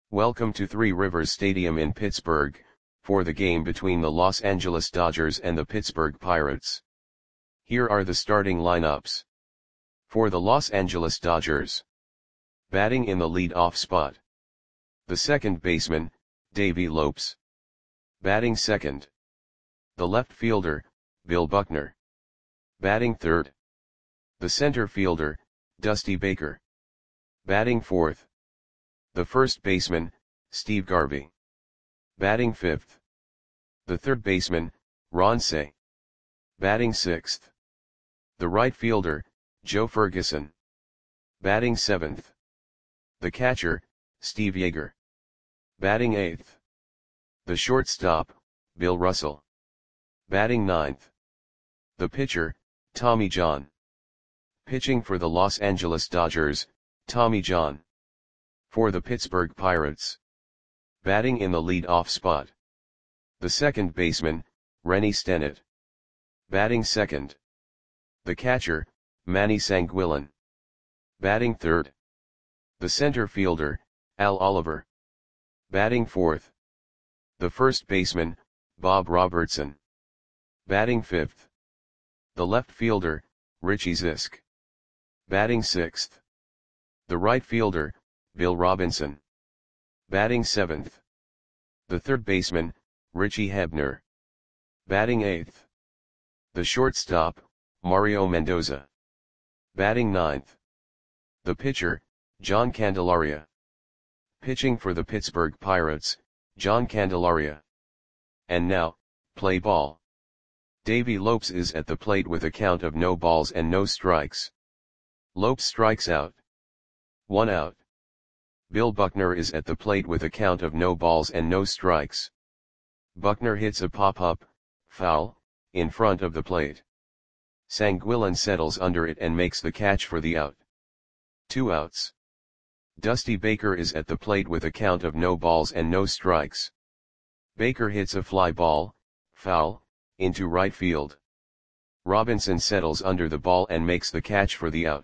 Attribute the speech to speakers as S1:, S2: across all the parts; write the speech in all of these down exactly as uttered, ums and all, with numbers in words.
S1: Welcome to Three Rivers Stadium in Pittsburgh, for the game between the Los Angeles Dodgers and the Pittsburgh Pirates. Here are the starting lineups. For the Los Angeles Dodgers. Batting in the lead-off spot. The second baseman, Davey Lopes. Batting second. The left fielder, Bill Buckner. Batting third. The center fielder, Dusty Baker. Batting fourth. The first baseman, Steve Garvey. Batting fifth. The third baseman, Ron Cey. Batting sixth. The right fielder, Joe Ferguson. Batting seventh. The catcher, Steve Yeager. Batting eighth. The shortstop, Bill Russell. Batting ninth. The pitcher, Tommy John. Pitching for the Los Angeles Dodgers, Tommy John. For the Pittsburgh Pirates. Batting in the lead-off spot. The second baseman, Rennie Stennett. Batting second. The catcher, Manny Sanguillen. Batting third. The center fielder, Al Oliver. Batting fourth. The first baseman, Bob Robertson. Batting fifth. The left fielder, Richie Zisk. Batting sixth. The right fielder, Bill Robinson. Batting seventh. The third baseman, Richie Hebner. Batting eighth. The shortstop, Mario Mendoza. Batting ninth. The pitcher, John Candelaria. Pitching for the Pittsburgh Pirates, John Candelaria. And now, play ball. Davey Lopes is at the plate with a count of no balls and no strikes. Lopes strikes out. One out. Bill Buckner is at the plate with a count of no balls and no strikes. Buckner hits a pop-up, foul, in front of the plate. Sanguillen settles under it and makes the catch for the out. Two outs. Dusty Baker is at the plate with a count of no balls and no strikes. Baker hits a fly ball, foul, into right field. Robinson settles under the ball and makes the catch for the out.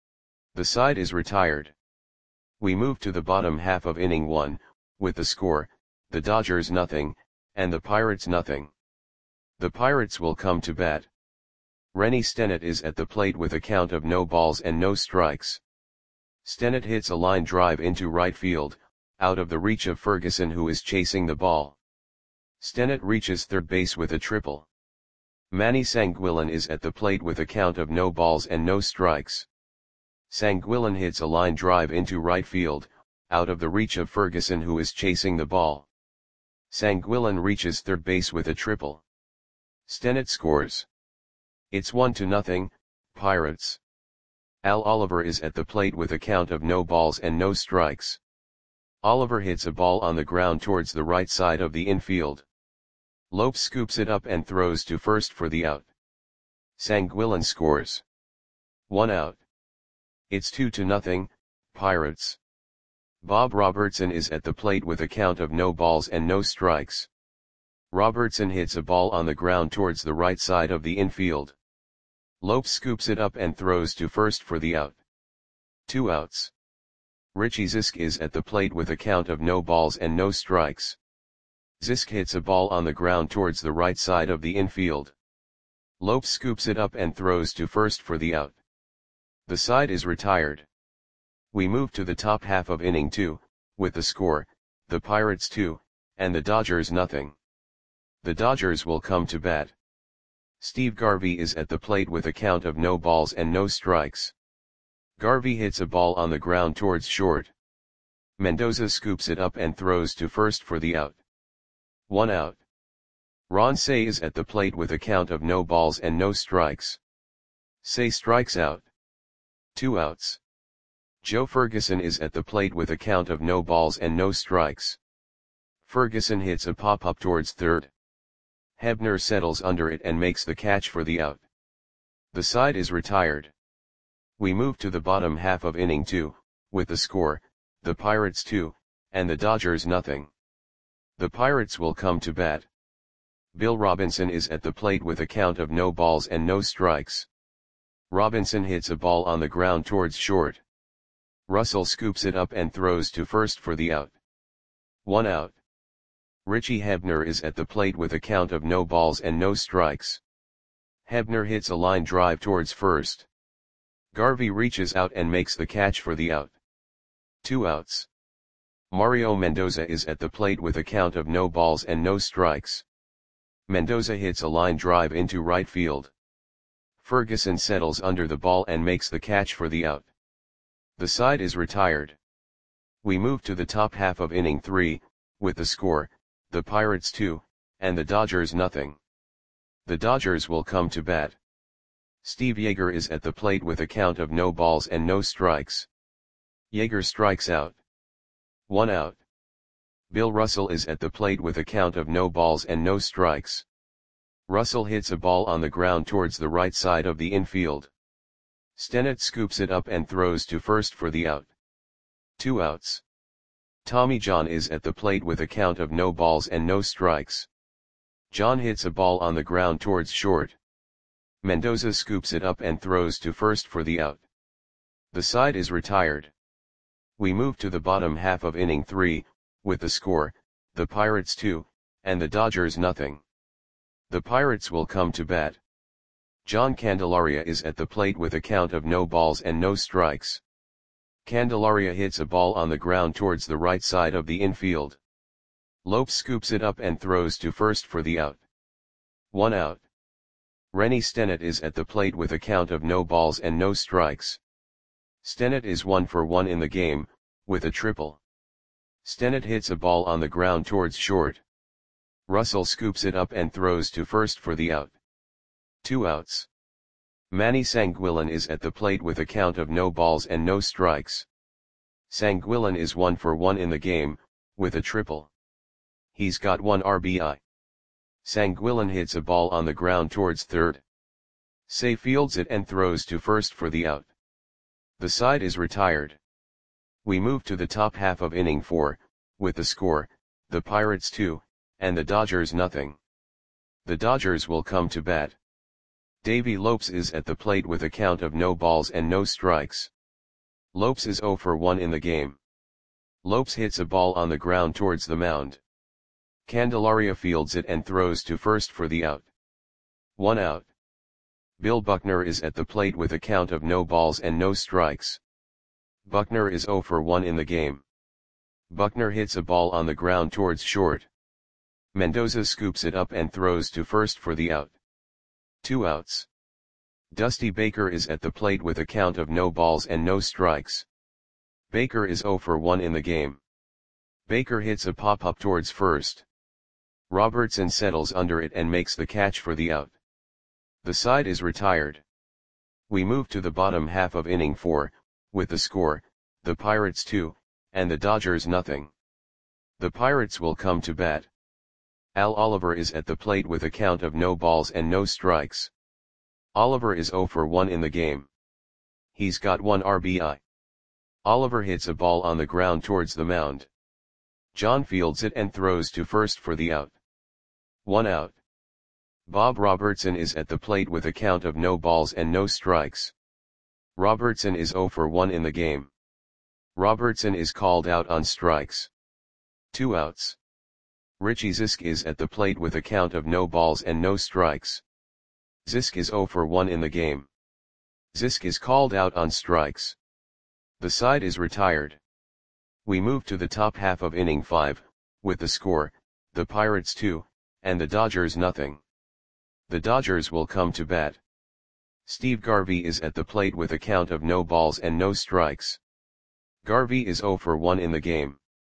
S1: The side is retired. We move to the bottom half of inning one, with the score, the Dodgers nothing, and the Pirates nothing. The Pirates will come to bat. Rennie Stennett is at the plate with a count of no balls and no strikes. Stennett hits a line drive into right field, out of the reach of Ferguson, who is chasing the ball. Stennett reaches third base with a triple. Manny Sanguillen is at the plate with a count of no balls and no strikes. Sanguillen hits a line drive into right field, out of the reach of Ferguson, who is chasing the ball. Sanguillen reaches third base with a triple. Stennett scores. It's one to nothing, Pirates. Al Oliver is at the plate with a count of no balls and no strikes. Oliver hits a ball on the ground towards the right side of the infield. Lopes scoops it up and throws to first for the out. Sanguillen scores. One out. It's two to nothing, Pirates. Bob Robertson is at the plate with a count of no balls and no strikes. Robertson hits a ball on the ground towards the right side of the infield. Lopes scoops it up and throws to first for the out. Two outs. Richie Zisk is at the plate with a count of no balls and no strikes. Zisk hits a ball on the ground towards the right side of the infield. Lopes scoops it up and throws to first for the out. The side is retired. We move to the top half of inning two, with the score, the Pirates two, and the Dodgers nothing. The Dodgers will come to bat. Steve Garvey is at the plate with a count of no balls and no strikes. Garvey hits a ball on the ground towards short. Mendoza scoops it up and throws to first for the out. One out. Ron Cey is at the plate with a count of no balls and no strikes. Cey strikes out. Two outs. Joe Ferguson is at the plate with a count of no balls and no strikes. Ferguson hits a pop-up towards third. Hebner settles under it and makes the catch for the out. The side is retired. We move to the bottom half of inning two, with the score, the Pirates two, and the Dodgers nothing. The Pirates will come to bat. Bill Robinson is at the plate with a count of no balls and no strikes. Robinson hits a ball on the ground towards short. Russell scoops it up and throws to first for the out. One out. Richie Hebner is at the plate with a count of no balls and no strikes. Hebner hits a line drive towards first. Garvey reaches out and makes the catch for the out. Two outs. Mario Mendoza is at the plate with a count of no balls and no strikes. Mendoza hits a line drive into right field. Ferguson settles under the ball and makes the catch for the out. The side is retired. We move to the top half of inning three, with the score, the Pirates two, and the Dodgers nothing. The Dodgers will come to bat. Steve Yeager is at the plate with a count of no balls and no strikes. Yeager strikes out. One out. Bill Russell is at the plate with a count of no balls and no strikes. Russell hits a ball on the ground towards the right side of the infield. Stennett scoops it up and throws to first for the out. Two outs. Tommy John is at the plate with a count of no balls and no strikes. John hits a ball on the ground towards short. Mendoza scoops it up and throws to first for the out. The side is retired. We move to the bottom half of inning three, with the score, the Pirates two, and the Dodgers nothing. The Pirates will come to bat. John Candelaria is at the plate with a count of no balls and no strikes. Candelaria hits a ball on the ground towards the right side of the infield. Lopes scoops it up and throws to first for the out. One out. Rennie Stennett is at the plate with a count of no balls and no strikes. Stennett is one for one in the game, with a triple. Stennett hits a ball on the ground towards short. Russell scoops it up and throws to first for the out. Two outs. Manny Sanguillen is at the plate with a count of no balls and no strikes. Sanguillen is one for one in the game, with a triple. He's got one R B I. Sanguillen hits a ball on the ground towards third. Say fields it and throws to first for the out. The side is retired. We move to the top half of inning four, with the score, the Pirates two, and the Dodgers nothing. The Dodgers will come to bat. Davey Lopes is at the plate with a count of no balls and no strikes. Lopes is zero for one in the game. Lopes hits a ball on the ground towards the mound. Candelaria fields it and throws to first for the out. One out. Bill Buckner is at the plate with a count of no balls and no strikes. Buckner is zero for one in the game. Buckner hits a ball on the ground towards short. Mendoza scoops it up and throws to first for the out. Two outs. Dusty Baker is at the plate with a count of no balls and no strikes. Baker is zero for one in the game. Baker hits a pop-up towards first. Robertson settles under it and makes the catch for the out. The side is retired. We move to the bottom half of inning four, with the score, the Pirates two, and the Dodgers nothing. The Pirates will come to bat. Al Oliver is at the plate with a count of no balls and no strikes. Oliver is zero for one in the game. He's got one R B I. Oliver hits a ball on the ground towards the mound. John fields it and throws to first for the out. One out. Bob Robertson is at the plate with a count of no balls and no strikes. Robertson is zero for one in the game. Robertson is called out on strikes. Two outs. Richie Zisk is at the plate with a count of no balls and no strikes. Zisk is zero for one in the game. Zisk is called out on strikes. The side is retired. We move to the top half of inning five, with the score, the Pirates two, and the Dodgers nothing. The Dodgers will come to bat. Steve Garvey is at the plate with a count of no balls and no strikes. Garvey is zero for one in the game.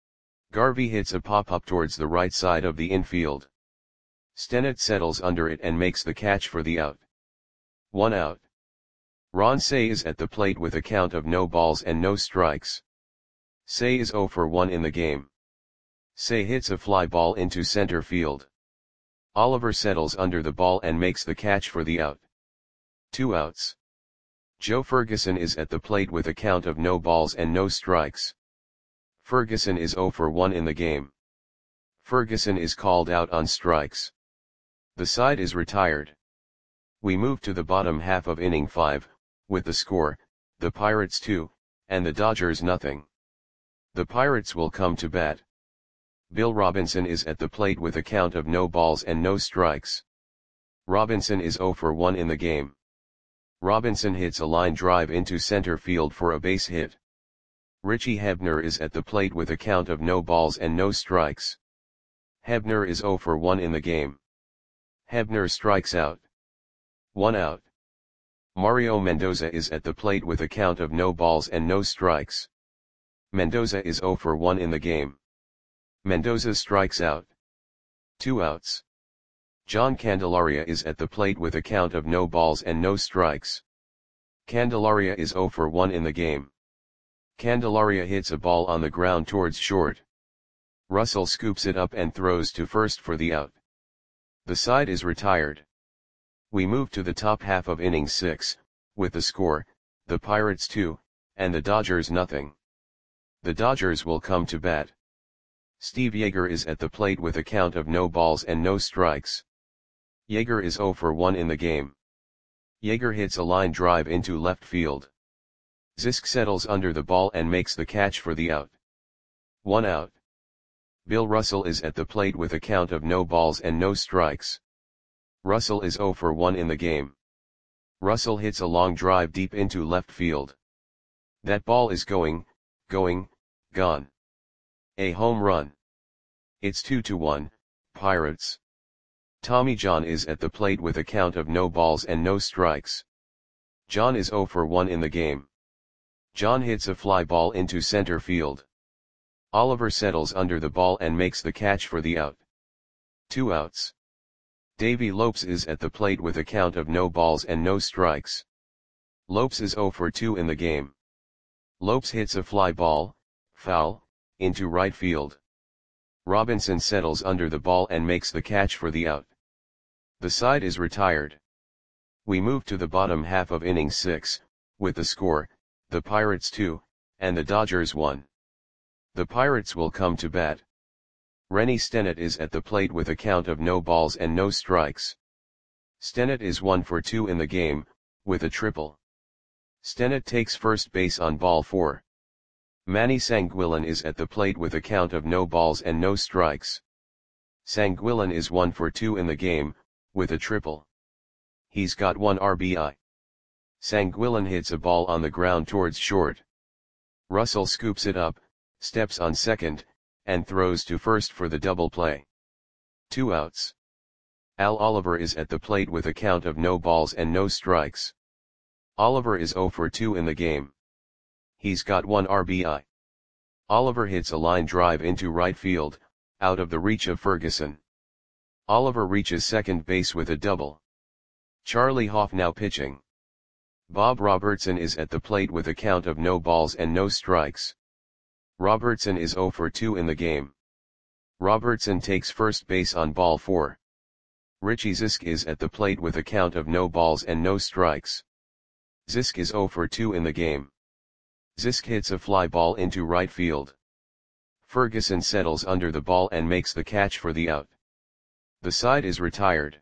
S1: Garvey hits a pop-up towards the right side of the infield. Stennett settles under it and makes the catch for the out. One out. Ron Cey is at the plate with a count of no balls and no strikes. Cey is zero for one in the game. Cey hits a fly ball into center field. Oliver settles under the ball and makes the catch for the out. Two outs. Joe Ferguson is at the plate with a count of no balls and no strikes. Ferguson is zero for one in the game. Ferguson is called out on strikes. The side is retired. We move to the bottom half of inning five, with the score, the Pirates two, and the Dodgers nothing. The Pirates will come to bat. Bill Robinson is at the plate with a count of no balls and no strikes. Robinson is zero for one in the game. Robinson hits a line drive into center field for a base hit. Richie Hebner is at the plate with a count of no balls and no strikes. Hebner is zero for one in the game. Hebner strikes out. One out. Mario Mendoza is at the plate with a count of no balls and no strikes. Mendoza is zero for one in the game. Mendoza strikes out. Two outs. John Candelaria is at the plate with a count of no balls and no strikes. Candelaria is zero for one in the game. Candelaria hits a ball on the ground towards short. Russell scoops it up and throws to first for the out. The side is retired. We move to the top half of inning six, with the score, the Pirates two, and the Dodgers nothing. The Dodgers will come to bat. Steve Yeager is at the plate with a count of no balls and no strikes. Yeager is zero for one in the game. Yeager hits a line drive into left field. Zisk settles under the ball and makes the catch for the out. One out. Bill Russell is at the plate with a count of no balls and no strikes. Russell is zero for one in the game. Russell hits a long drive deep into left field. That ball is going, going, gone. A home run. It's two to one, Pirates. Tommy John is at the plate with a count of no balls and no strikes. John is zero for one in the game. John hits a fly ball into center field. Oliver settles under the ball and makes the catch for the out. Two outs. Davey Lopes is at the plate with a count of no balls and no strikes. Lopes is zero for two in the game. Lopes hits a fly ball, foul, into right field. Robinson settles under the ball and makes the catch for the out. The side is retired. We move to the bottom half of inning six, with the score, the Pirates two, and the Dodgers one. The Pirates will come to bat. Rennie Stennett is at the plate with a count of no balls and no strikes. Stennett is one for two in the game, with a triple. Stennett takes first base on ball four. Manny Sanguillen is at the plate with a count of no balls and no strikes. Sanguillen is one for two in the game, with a triple. He's got one R B I. Sanguillen hits a ball on the ground towards short. Russell scoops it up, steps on second, and throws to first for the double play. Two outs. Al Oliver is at the plate with a count of no balls and no strikes. Oliver is zero for two in the game. He's got one R B I. Oliver hits a line drive into right field, out of the reach of Ferguson. Oliver reaches second base with a double. Charlie Hoff now pitching. Bob Robertson is at the plate with a count of no balls and no strikes. Robertson is zero for two in the game. Robertson takes first base on ball four. Richie Zisk is at the plate with a count of no balls and no strikes. Zisk is zero for two in the game. Zisk hits a fly ball into right field. Ferguson settles under the ball and makes the catch for the out. The side is retired.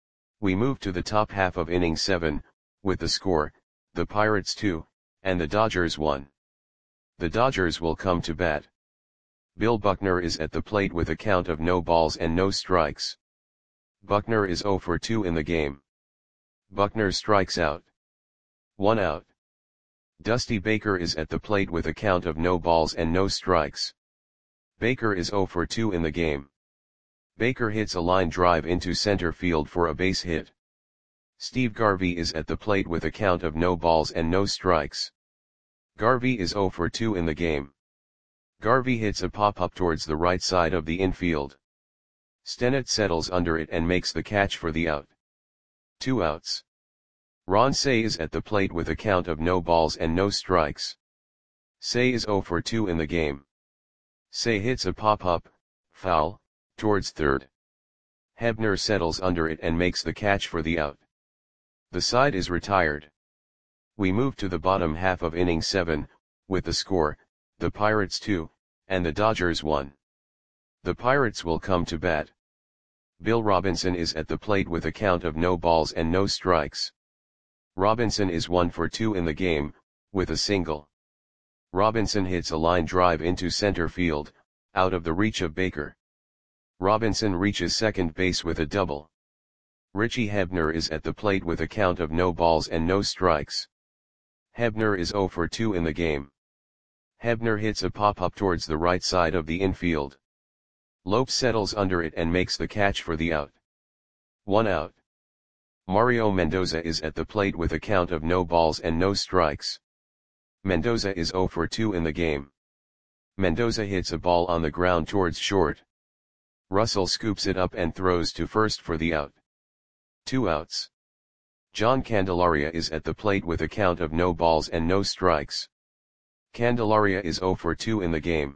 S1: We move to the top half of inning seven, with the score, the Pirates two, and the Dodgers one. The Dodgers will come to bat. Bill Buckner is at the plate with a count of no balls and no strikes. Buckner is zero for two in the game. Buckner strikes out. One out. Dusty Baker is at the plate with a count of no balls and no strikes. Baker is zero for two in the game. Baker hits a line drive into center field for a base hit. Steve Garvey is at the plate with a count of no balls and no strikes. Garvey is zero for two in the game. Garvey hits a pop-up towards the right side of the infield. Stennett settles under it and makes the catch for the out. Two outs. Ron Cey is at the plate with a count of no balls and no strikes. Cey is zero for two in the game. Cey hits a pop-up, foul, towards third. Hebner settles under it and makes the catch for the out. The side is retired. We move to the bottom half of inning seven, with the score, the Pirates two, and the Dodgers one. The Pirates will come to bat. Bill Robinson is at the plate with a count of no balls and no strikes. Robinson is one for two in the game, with a single. Robinson hits a line drive into center field, out of the reach of Baker. Robinson reaches second base with a double. Richie Hebner is at the plate with a count of no balls and no strikes. Hebner is zero for two in the game. Hebner hits a pop-up towards the right side of the infield. Lopes settles under it and makes the catch for the out. One out. Mario Mendoza is at the plate with a count of no balls and no strikes. Mendoza is zero for two in the game. Mendoza hits a ball on the ground towards short. Russell scoops it up and throws to first for the out. Two outs. John Candelaria is at the plate with a count of no balls and no strikes. Candelaria is zero for two in the game.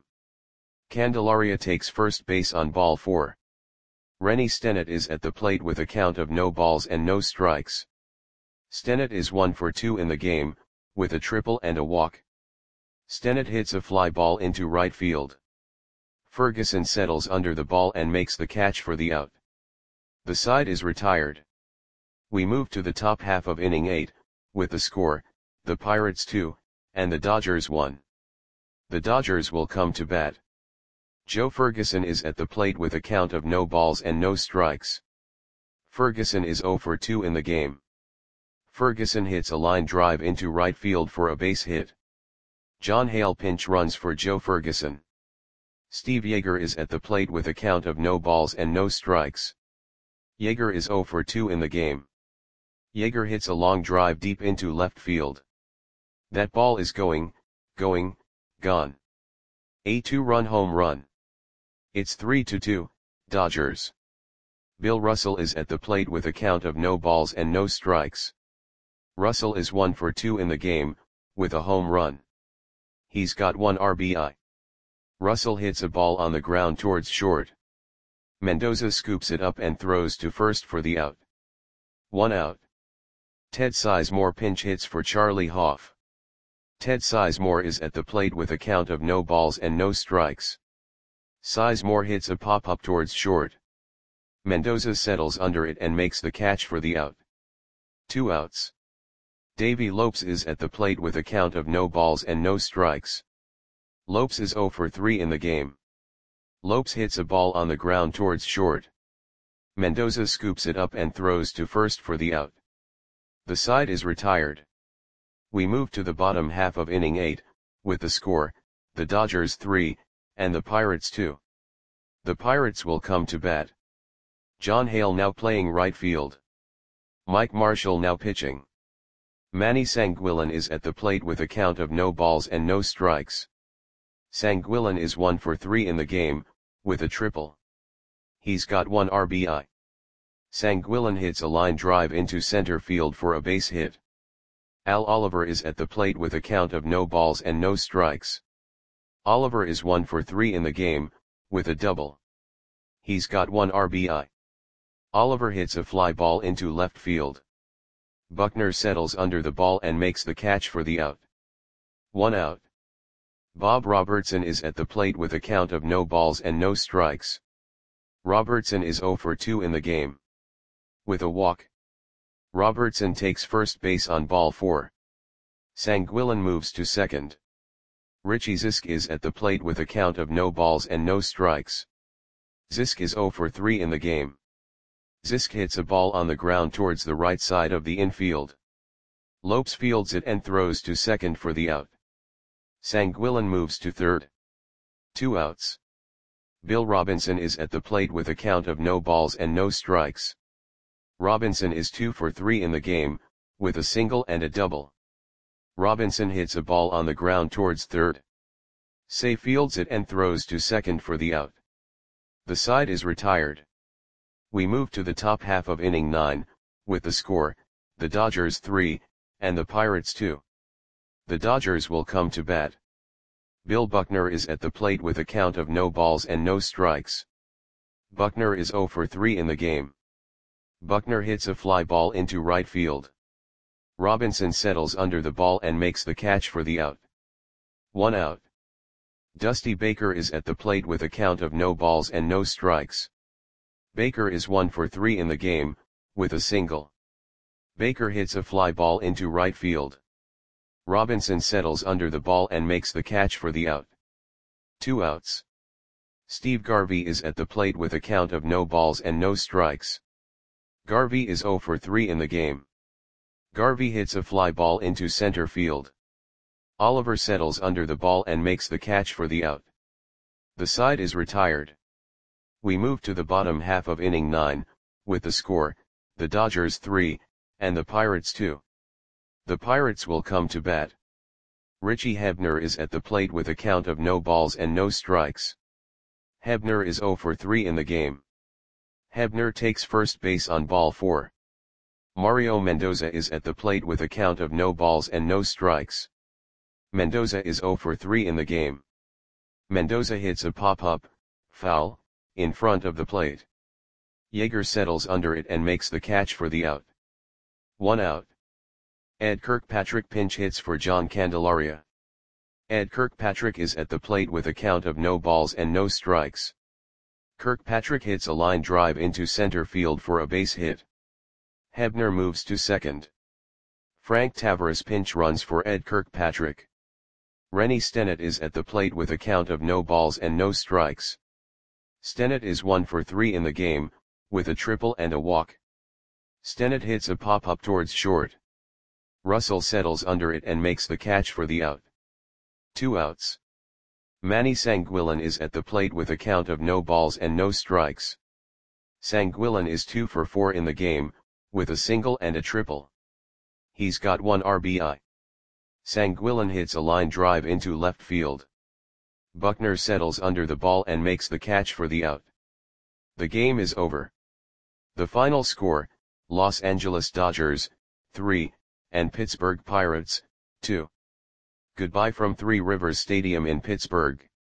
S1: Candelaria takes first base on ball four. Rennie Stennett is at the plate with a count of no balls and no strikes. Stennett is one for two in the game, with a triple and a walk. Stennett hits a fly ball into right field. Ferguson settles under the ball and makes the catch for the out. The side is retired. We move to the top half of inning eight, with the score, the Pirates two, and the Dodgers one. The Dodgers will come to bat. Joe Ferguson is at the plate with a count of no balls and no strikes. Ferguson is zero for two in the game. Ferguson hits a line drive into right field for a base hit. John Hale pinch runs for Joe Ferguson. Steve Yeager is at the plate with a count of no balls and no strikes. Yeager is zero for two in the game. Yeager hits a long drive deep into left field. That ball is going, going, gone. A two-run home run. It's three to two, Dodgers. Bill Russell is at the plate with a count of no balls and no strikes. Russell is one for two in the game, with a home run. He's got one R B I. Russell hits a ball on the ground towards short. Mendoza scoops it up and throws to first for the out. One out. Ted Sizemore pinch hits for Charlie Hoff. Ted Sizemore is at the plate with a count of no balls and no strikes. Sizemore hits a pop-up towards short. Mendoza settles under it and makes the catch for the out. Two outs. Davey Lopes is at the plate with a count of no balls and no strikes. Lopes is zero for three in the game. Lopes hits a ball on the ground towards short. Mendoza scoops it up and throws to first for the out. The side is retired. We move to the bottom half of inning eight, with the score, the Dodgers three, and the Pirates two. The Pirates will come to bat. John Hale now playing right field. Mike Marshall now pitching. Manny Sanguillen is at the plate with a count of no balls and no strikes. Sanguillen is one for three in the game, with a triple. He's got one R B I. Sanguillen hits a line drive into center field for a base hit. Al Oliver is at the plate with a count of no balls and no strikes. Oliver is one for three in the game, with a double. He's got one R B I. Oliver hits a fly ball into left field. Buckner settles under the ball and makes the catch for the out. One out. Bob Robertson is at the plate with a count of no balls and no strikes. Robertson is zero for two in the game. With a walk. Robertson takes first base on ball four. Sanguillen moves to second. Richie Zisk is at the plate with a count of no balls and no strikes. Zisk is zero for three in the game. Zisk hits a ball on the ground towards the right side of the infield. Lopes fields it and throws to second for the out. Sanguillen moves to third. Two outs. Bill Robinson is at the plate with a count of no balls and no strikes. Robinson is two for three in the game, with a single and a double. Robinson hits a ball on the ground towards third. Say fields it and throws to second for the out. The side is retired. We move to the top half of inning nine, with the score, the Dodgers three, and the Pirates two. The Dodgers will come to bat. Bill Buckner is at the plate with a count of no balls and no strikes. Buckner is zero for three in the game. Buckner hits a fly ball into right field. Robinson settles under the ball and makes the catch for the out. One out. Dusty Baker is at the plate with a count of no balls and no strikes. Baker is one for three in the game, with a single. Baker hits a fly ball into right field. Robinson settles under the ball and makes the catch for the out. Two outs. Steve Garvey is at the plate with a count of no balls and no strikes. Garvey is zero for three in the game. Garvey hits a fly ball into center field. Oliver settles under the ball and makes the catch for the out. The side is retired. We move to the bottom half of inning nine, with the score, the Dodgers three, and the Pirates two. The Pirates will come to bat. Richie Hebner is at the plate with a count of no balls and no strikes. Hebner is zero for three in the game. Hebner takes first base on ball four. Mario Mendoza is at the plate with a count of no balls and no strikes. Mendoza is zero for three in the game. Mendoza hits a pop-up, foul, in front of the plate. Yeager settles under it and makes the catch for the out. One out. Ed Kirkpatrick pinch hits for John Candelaria. Ed Kirkpatrick is at the plate with a count of no balls and no strikes. Kirkpatrick hits a line drive into center field for a base hit. Hebner moves to second. Frank Tavares pinch runs for Ed Kirkpatrick. Rennie Stennett is at the plate with a count of no balls and no strikes. Stennett is one for three in the game, with a triple and a walk. Stennett hits a pop-up towards short. Russell settles under it and makes the catch for the out. Two outs. Manny Sanguillen is at the plate with a count of no balls and no strikes. Sanguillen is two for four in the game, with a single and a triple. He's got one R B I. Sanguillen hits a line drive into left field. Buckner settles under the ball and makes the catch for the out. The game is over. The final score, Los Angeles Dodgers, three, and Pittsburgh Pirates, two. Goodbye from Three Rivers Stadium in Pittsburgh.